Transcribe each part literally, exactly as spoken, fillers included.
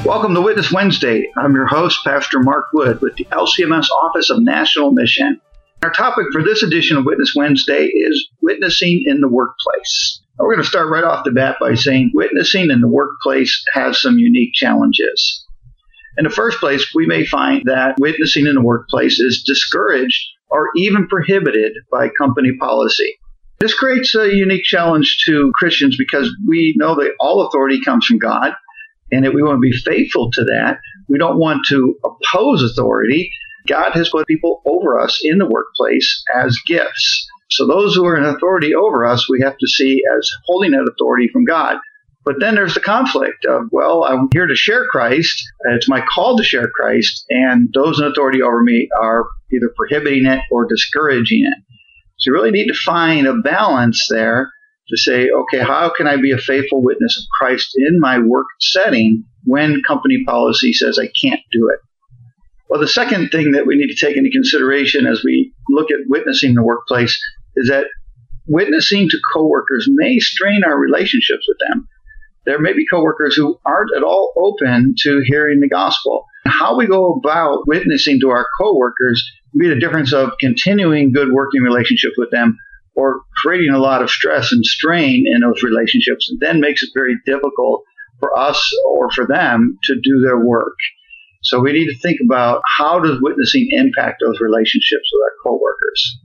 Welcome to Witness Wednesday. I'm your host, Pastor Mark Wood, with the L C M S Office of National Mission. Our topic for this edition of Witness Wednesday is witnessing in the workplace. Now, we're going to start right off the bat by saying witnessing in the workplace has some unique challenges. In the first place, we may find that witnessing in the workplace is discouraged or even prohibited by company policy. This creates a unique challenge to Christians because we know that all authority comes from God, and that we want to be faithful to that. We don't want to oppose authority. God has put people over us in the workplace as gifts. So those who are in authority over us, we have to see as holding that authority from God. But then there's the conflict of, well, I'm here to share Christ. It's my call to share Christ, and those in authority over me are either prohibiting it or discouraging it. So you really need to find a balance there to say, okay, how can I be a faithful witness of Christ in my work setting when company policy says I can't do it? Well, the second thing that we need to take into consideration as we look at witnessing in the workplace is that witnessing to coworkers may strain our relationships with them. There may be coworkers who aren't at all open to hearing the gospel. How we go about witnessing to our coworkers will be the difference of continuing good working relationships with them or creating a lot of stress and strain in those relationships, and then makes it very difficult for us or for them to do their work. So we need to think about, how does witnessing impact those relationships with our coworkers?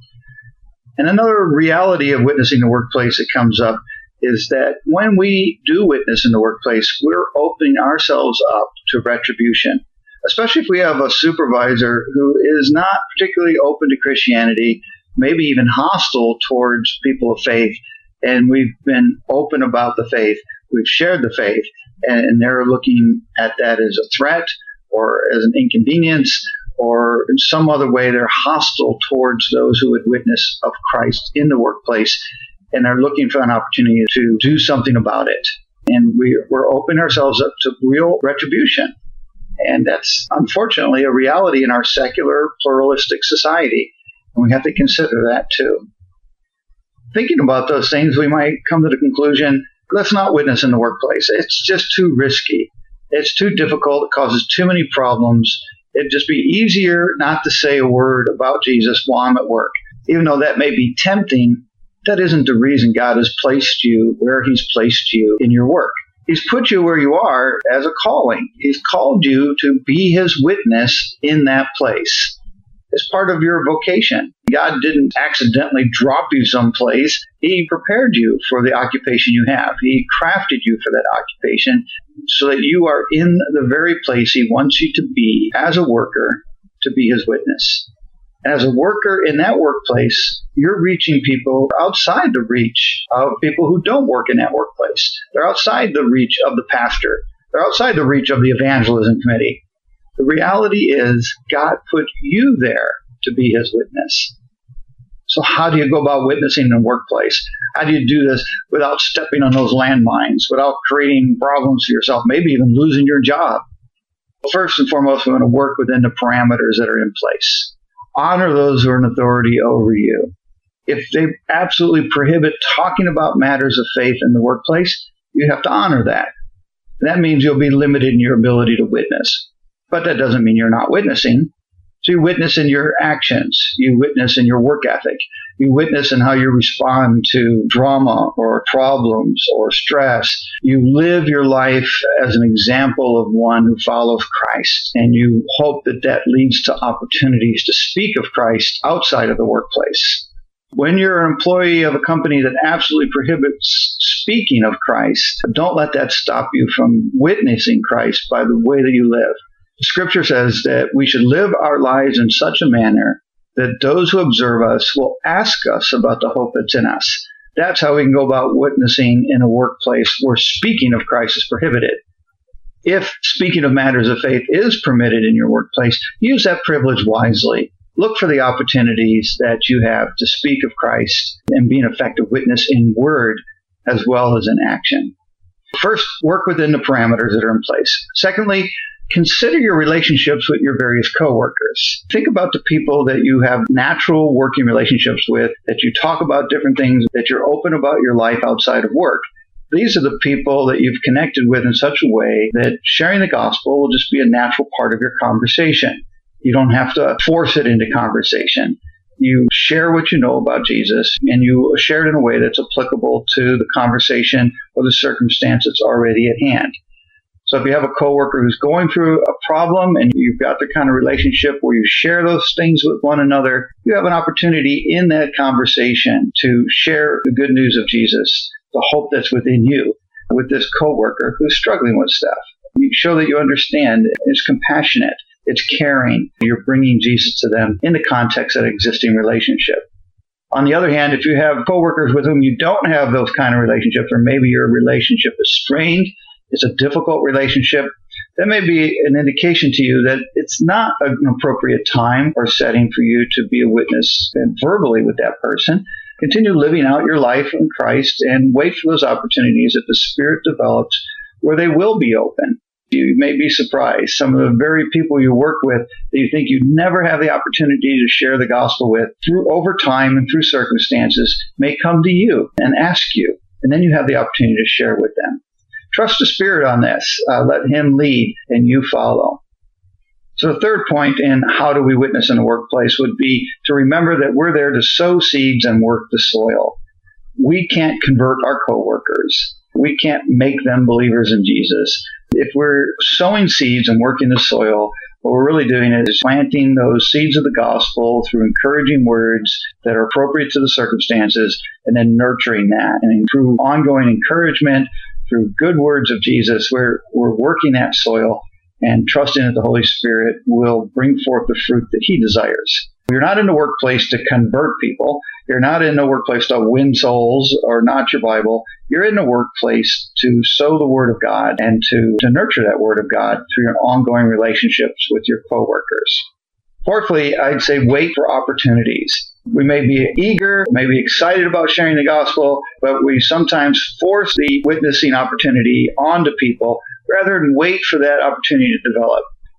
And another reality of witnessing in the workplace that comes up is that when we do witness in the workplace, we're opening ourselves up to retribution, especially if we have a supervisor who is not particularly open to Christianity, maybe even hostile towards people of faith, and we've been open about the faith, we've shared the faith, and they're looking at that as a threat or as an inconvenience, or in some other way they're hostile towards those who would witness of Christ in the workplace, and they're looking for an opportunity to do something about it. And we, we're opening ourselves up to real retribution. And that's unfortunately a reality in our secular, pluralistic society. And we have to consider that too. Thinking about those things, we might come to the conclusion, let's not witness in the workplace. It's just too risky. It's too difficult. It causes too many problems. It'd just be easier not to say a word about Jesus while I'm at work. Even though that may be tempting, that isn't the reason God has placed you where He's placed you in your work. He's put you where you are as a calling. He's called you to be His witness in that place. It's part of your vocation. God didn't accidentally drop you someplace. He prepared you for the occupation you have. He crafted you for that occupation so that you are in the very place He wants you to be as a worker, to be His witness. And as a worker in that workplace, you're reaching people outside the reach of people who don't work in that workplace. They're outside the reach of the pastor. They're outside the reach of the evangelism committee. The reality is God put you there to be His witness. So how do you go about witnessing in the workplace? How do you do this without stepping on those landmines, without creating problems for yourself, maybe even losing your job? First and foremost, we want to work within the parameters that are in place. Honor those who are in authority over you. If they absolutely prohibit talking about matters of faith in the workplace, you have to honor that. That means you'll be limited in your ability to witness. But that doesn't mean you're not witnessing. So you witness in your actions. You witness in your work ethic. You witness in how you respond to drama or problems or stress. You live your life as an example of one who follows Christ. And you hope that that leads to opportunities to speak of Christ outside of the workplace. When you're an employee of a company that absolutely prohibits speaking of Christ, don't let that stop you from witnessing Christ by the way that you live. Scripture says that we should live our lives in such a manner that those who observe us will ask us about the hope that's in us. That's how we can go about witnessing in a workplace where speaking of Christ is prohibited. If speaking of matters of faith is permitted in your workplace, use that privilege wisely. Look for the opportunities that you have to speak of Christ and be an effective witness in word as well as in action. First, work within the parameters that are in place. Secondly, consider your relationships with your various coworkers. Think about the people that you have natural working relationships with, that you talk about different things, that you're open about your life outside of work. These are the people that you've connected with in such a way that sharing the gospel will just be a natural part of your conversation. You don't have to force it into conversation. You share what you know about Jesus, and you share it in a way that's applicable to the conversation or the circumstance that's already at hand. So if you have a coworker who's going through a problem and you've got the kind of relationship where you share those things with one another, you have an opportunity in that conversation to share the good news of Jesus, the hope that's within you, with this coworker who's struggling with stuff. You show that you understand. It's compassionate. It's caring. You're bringing Jesus to them in the context of an existing relationship. On the other hand, if you have coworkers with whom you don't have those kind of relationships, or maybe your relationship is strained, it's a difficult relationship, that may be an indication to you that it's not an appropriate time or setting for you to be a witness verbally with that person. Continue living out your life in Christ and wait for those opportunities that the Spirit develops where they will be open. You may be surprised. Some of the very people you work with that you think you'd never have the opportunity to share the gospel with, through over time and through circumstances, may come to you and ask you, and then you have the opportunity to share with them. Trust the Spirit on this. Uh, let Him lead and you follow. So the third point in how do we witness in the workplace would be to remember that we're there to sow seeds and work the soil. We can't convert our coworkers. We can't make them believers in Jesus. If we're sowing seeds and working the soil, what we're really doing is planting those seeds of the gospel through encouraging words that are appropriate to the circumstances, and then nurturing that. And through ongoing encouragement, through good words of Jesus, we're, we're working that soil and trusting that the Holy Spirit will bring forth the fruit that He desires. You're not in the workplace to convert people. You're not in the workplace to win souls or not your Bible. You're in the workplace to sow the Word of God and to, to nurture that Word of God through your ongoing relationships with your coworkers. Fourthly, I'd say wait for opportunities. We may be eager, may be excited about sharing the gospel, but we sometimes force the witnessing opportunity onto people rather than wait for that opportunity to develop.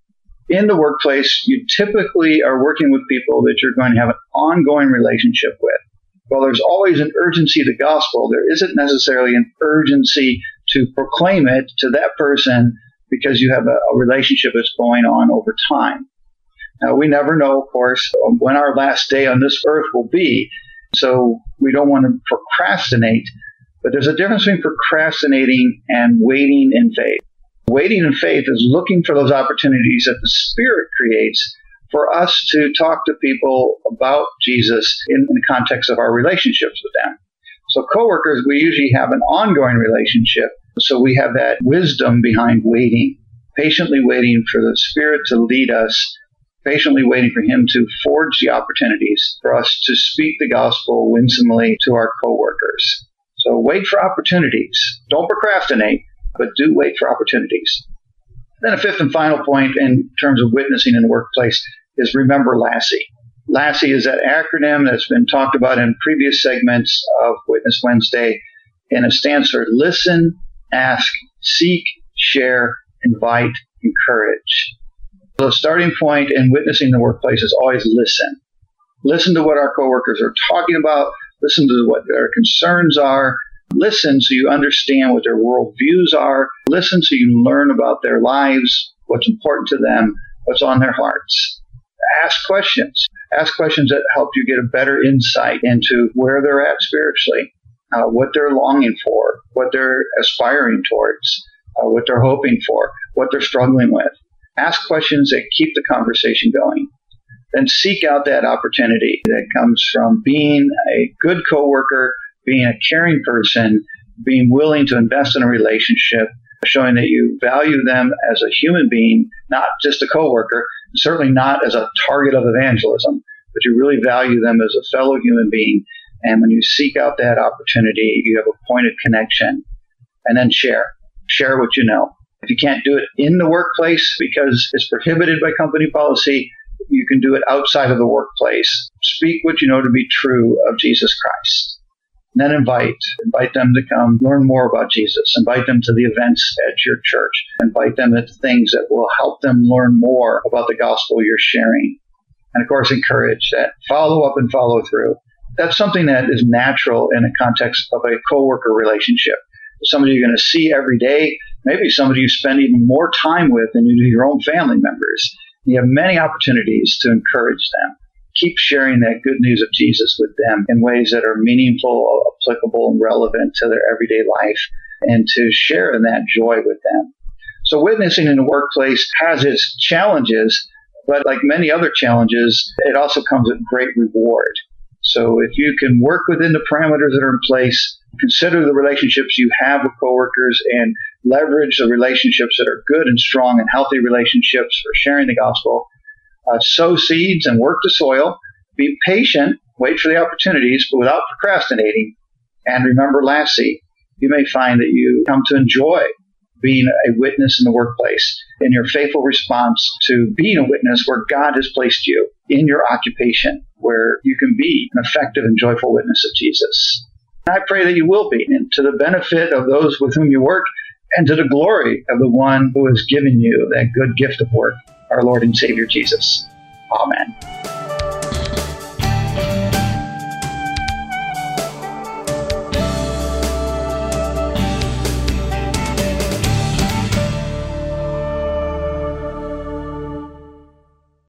In the workplace, you typically are working with people that you're going to have an ongoing relationship with. While there's always an urgency to the gospel, there isn't necessarily an urgency to proclaim it to that person because you have a, a relationship that's going on over time. Now, we never know, of course, when our last day on this earth will be, so we don't want to procrastinate, but there's a difference between procrastinating and waiting in faith. Waiting in faith is looking for those opportunities that the Spirit creates for us to talk to people about Jesus in, in the context of our relationships with them. So coworkers, we usually have an ongoing relationship, so we have that wisdom behind waiting, patiently waiting for the Spirit to lead us, patiently waiting for Him to forge the opportunities for us to speak the gospel winsomely to our coworkers. So wait for opportunities. Don't procrastinate, but do wait for opportunities. Then a fifth and final point in terms of witnessing in the workplace is remember LASSE. LASSE is that acronym that's been talked about in previous segments of Witness Wednesday, and it stands for listen, ask, seek, share, invite, encourage. The starting point in witnessing in the workplace is always listen. Listen to what our coworkers are talking about. Listen to what their concerns are. Listen so you understand what their worldviews are. Listen so you learn about their lives, what's important to them, what's on their hearts. Ask questions. Ask questions that help you get a better insight into where they're at spiritually, uh, what they're longing for, what they're aspiring towards, uh, what they're hoping for, what they're struggling with. Ask questions that keep the conversation going. Then seek out that opportunity that comes from being a good coworker, being a caring person, being willing to invest in a relationship, showing that you value them as a human being, not just a coworker, certainly not as a target of evangelism, but you really value them as a fellow human being. And when you seek out that opportunity, you have a point of connection. And then share. Share what you know. If you can't do it in the workplace because it's prohibited by company policy, you can do it outside of the workplace. Speak what you know to be true of Jesus Christ. And then invite. Invite them to come learn more about Jesus. Invite them to the events at your church. Invite them to things that will help them learn more about the gospel you're sharing. And of course, encourage that. Follow up and follow through. That's something that is natural in the context of a coworker relationship. somebody you're going to see every day, maybe somebody you spend even more time with than you do your own family members. You have many opportunities to encourage them. Keep sharing that good news of Jesus with them in ways that are meaningful, applicable, and relevant to their everyday life, and to share in that joy with them. So witnessing in the workplace has its challenges, but like many other challenges, it also comes with great reward. So if you can work within the parameters that are in place, consider the relationships you have with coworkers, and leverage the relationships that are good and strong and healthy relationships for sharing the gospel. Uh, sow seeds and work the soil. Be patient, wait for the opportunities, but without procrastinating. And remember, lastly, you may find that you come to enjoy being a witness in the workplace, in your faithful response to being a witness where God has placed you in your occupation, where you can be an effective and joyful witness of Jesus. I pray that you will be, and to the benefit of those with whom you work, and to the glory of the one who has given you that good gift of work, our Lord and Savior Jesus. Amen.